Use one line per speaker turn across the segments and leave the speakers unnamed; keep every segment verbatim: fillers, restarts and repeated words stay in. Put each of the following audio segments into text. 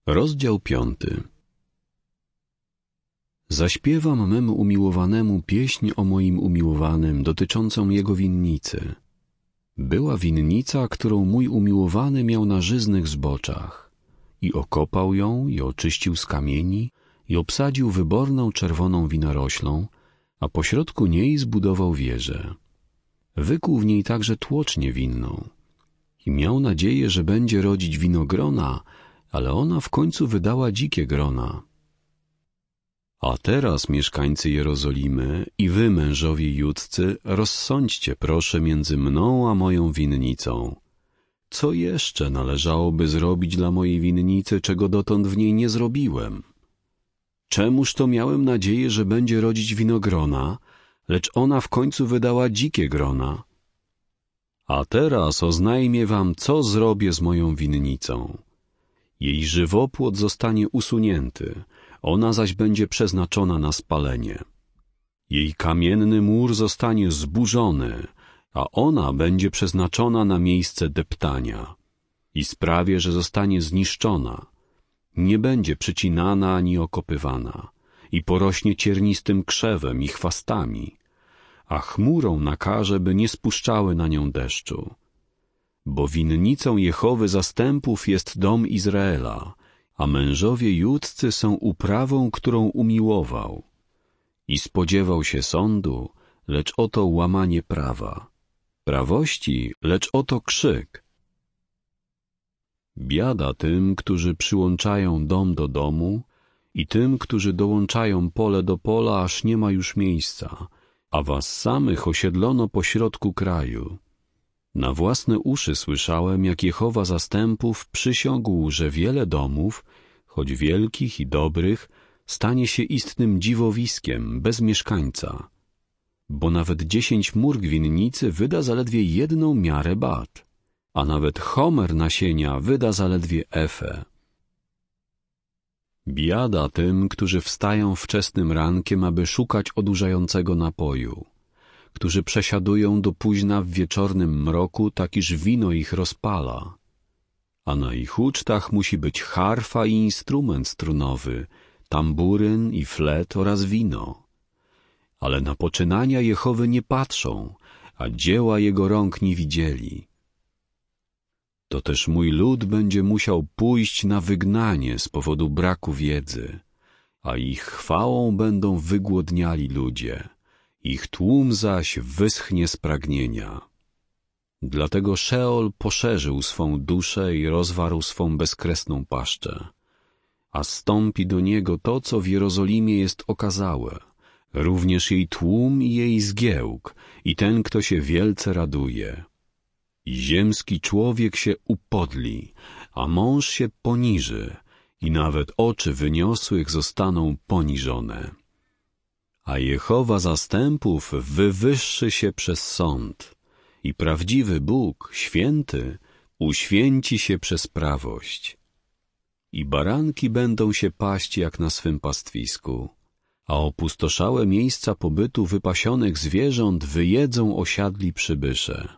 Rozdział piąty. Zaśpiewam memu umiłowanemu pieśń o moim umiłowanym dotyczącą jego winnicy. Była winnica, którą mój umiłowany miał na żyznych zboczach. I okopał ją, i oczyścił z kamieni, i obsadził wyborną czerwoną winoroślą, a pośrodku niej zbudował wieżę. Wykuł w niej także tłocznię winną. I miał nadzieję, że będzie rodzić winogrona, ale ona w końcu wydała dzikie grona. A teraz, mieszkańcy Jerozolimy i wy, mężowie judzcy, rozsądźcie proszę między mną a moją winnicą. Co jeszcze należałoby zrobić dla mojej winnicy, czego dotąd w niej nie zrobiłem? Czemuż to miałem nadzieję, że będzie rodzić winogrona, lecz ona w końcu wydała dzikie grona? A teraz oznajmię wam, co zrobię z moją winnicą. Jej żywopłot zostanie usunięty, ona zaś będzie przeznaczona na spalenie. Jej kamienny mur zostanie zburzony, a ona będzie przeznaczona na miejsce deptania. I sprawię, że zostanie zniszczona. Nie będzie przycinana ani okopywana i porośnie ciernistym krzewem i chwastami, a chmurą nakaże, by nie spuszczały na nią deszczu. Bo winnicą Jehowy zastępów jest dom Izraela, a mężowie judzcy są uprawą, którą umiłował. I spodziewał się sądu, lecz oto łamanie prawa. Prawości, lecz oto krzyk. Biada tym, którzy przyłączają dom do domu i tym, którzy dołączają pole do pola, aż nie ma już miejsca, a was samych osiedlono pośrodku kraju. Na własne uszy słyszałem, jak Jehowa zastępów przysiągł, że wiele domów, choć wielkich i dobrych, stanie się istnym dziwowiskiem, bez mieszkańca. Bo nawet dziesięć mórg winnicy wyda zaledwie jedną miarę bat, a nawet homer nasienia wyda zaledwie efę. Biada tym, którzy wstają wczesnym rankiem, aby szukać odurzającego napoju, którzy przesiadują do późna w wieczornym mroku, tak iż wino ich rozpala. A na ich ucztach musi być harfa i instrument strunowy, tamburyn i flet oraz wino. Ale na poczynania Jehowy nie patrzą, a dzieła Jego rąk nie widzieli. To też mój lud będzie musiał pójść na wygnanie z powodu braku wiedzy, a ich chwałą będą wygłodniali ludzie. Ich tłum zaś wyschnie z pragnienia. Dlatego Szeol poszerzył swą duszę i rozwarł swą bezkresną paszczę. A stąpi do niego to, co w Jerozolimie jest okazałe, również jej tłum i jej zgiełk, i ten, kto się wielce raduje. I ziemski człowiek się upodli, a mąż się poniży, i nawet oczy wyniosłych zostaną poniżone. A Jehowa zastępów wywyższy się przez sąd i prawdziwy Bóg, święty, uświęci się przez prawość. I baranki będą się paść jak na swym pastwisku, a opustoszałe miejsca pobytu wypasionych zwierząt wyjedzą osiadli przybysze.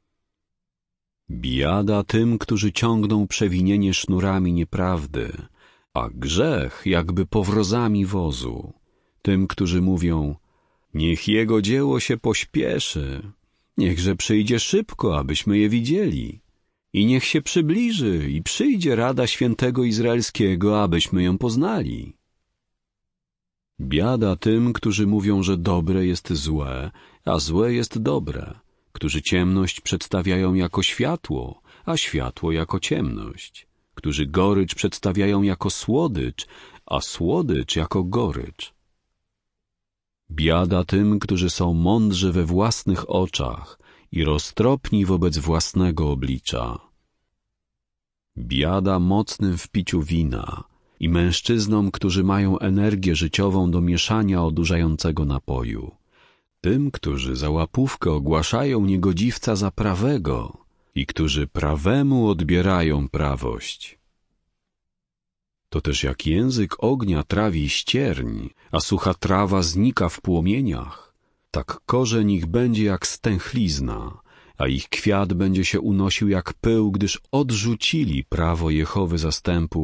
Biada tym, którzy ciągną przewinienie sznurami nieprawdy, a grzech jakby powrozami wozu. Tym, którzy mówią, niech jego dzieło się pośpieszy, niechże przyjdzie szybko, abyśmy je widzieli, i niech się przybliży i przyjdzie rada świętego Izraelskiego, abyśmy ją poznali. Biada tym, którzy mówią, że dobre jest złe, a złe jest dobre, którzy ciemność przedstawiają jako światło, a światło jako ciemność, którzy gorycz przedstawiają jako słodycz, a słodycz jako gorycz. Biada tym, którzy są mądrzy we własnych oczach i roztropni wobec własnego oblicza. Biada mocnym w piciu wina i mężczyznom, którzy mają energię życiową do mieszania odurzającego napoju. Tym, którzy za łapówkę ogłaszają niegodziwca za prawego i którzy prawemu odbierają prawość. To też jak język ognia trawi ścierń, a sucha trawa znika w płomieniach, tak korzeń ich będzie jak stęchlizna, a ich kwiat będzie się unosił jak pył, gdyż odrzucili prawo Jehowy zastępów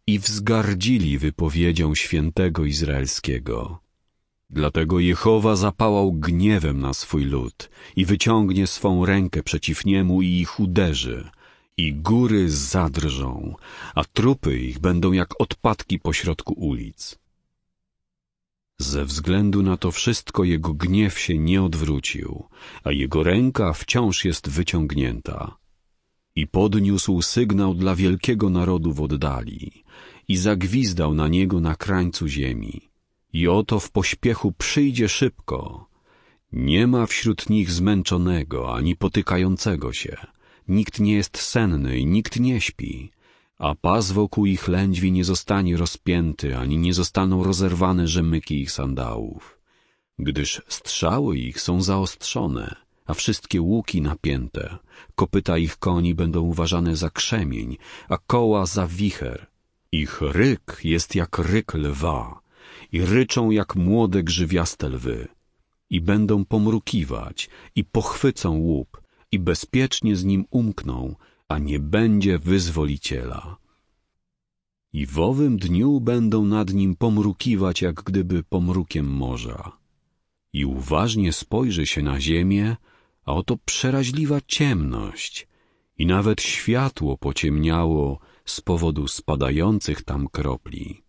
i wzgardzili wypowiedzią świętego Izraelskiego. Dlatego Jehowa zapałał gniewem na swój lud i wyciągnie swą rękę przeciw niemu i ich uderzy, i góry zadrżą, a trupy ich będą jak odpadki pośrodku ulic. Ze względu na to wszystko jego gniew się nie odwrócił, a jego ręka wciąż jest wyciągnięta. I podniósł sygnał dla wielkiego narodu w oddali i zagwizdał na niego na krańcu ziemi. I oto w pośpiechu przyjdzie szybko. Nie ma wśród nich zmęczonego ani potykającego się. Nikt nie jest senny i nikt nie śpi, a pas wokół ich lędźwi nie zostanie rozpięty, ani nie zostaną rozerwane rzemyki ich sandałów. Gdyż strzały ich są zaostrzone, a wszystkie łuki napięte. Kopyta ich koni będą uważane za krzemień, a koła za wicher. Ich ryk jest jak ryk lwa i ryczą jak młode grzywiaste lwy. I będą pomrukiwać i pochwycą łup i bezpiecznie z nim umkną, a nie będzie wyzwoliciela. I w owym dniu będą nad nim pomrukiwać, jak gdyby pomrukiem morza. I uważnie spojrzy się na ziemię, a oto przeraźliwa ciemność i nawet światło pociemniało z powodu spadających tam kropli.